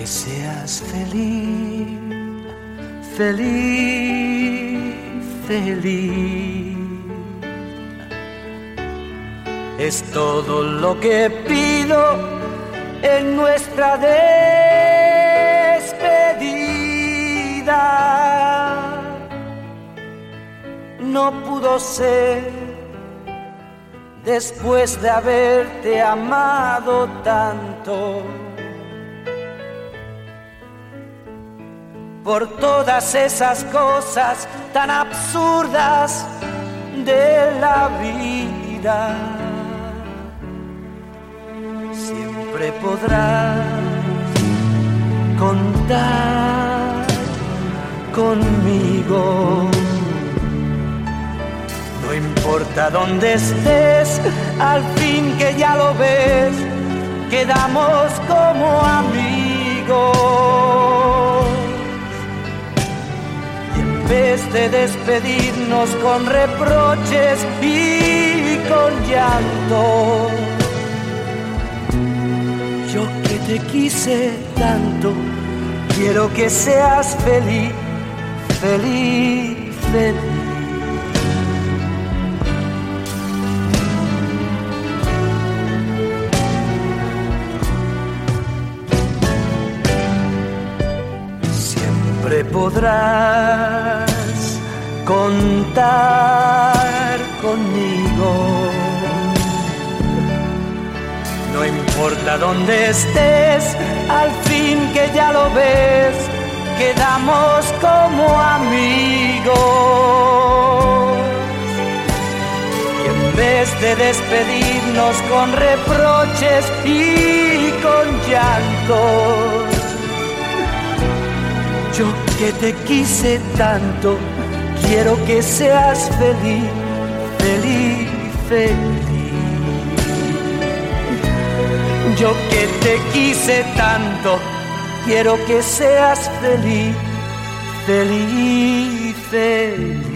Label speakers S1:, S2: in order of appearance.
S1: seas feliz, feliz, feliz. Es todo lo que pido en nuestra despedida. No pudo ser después de haberte amado tanto. Por todas esas cosas tan absurdas de la vida, siempre podrás contar conmigo. No importa dónde estés, al fin que ya lo ves, quedamos como amigos. En vez de despedirnos con reproches y con llanto, yo que te quise tanto, quiero que seas feliz, feliz, feliz. Siempre podrás contar conmigo. No importa dónde estés, al fin que ya lo ves, quedamos como amigos. Y en vez de despedirnos con reproches y con llantos, yo que te quise tanto, quiero que seas feliz, feliz, feliz. Yo que te quise tanto, quiero que seas feliz, feliz, feliz.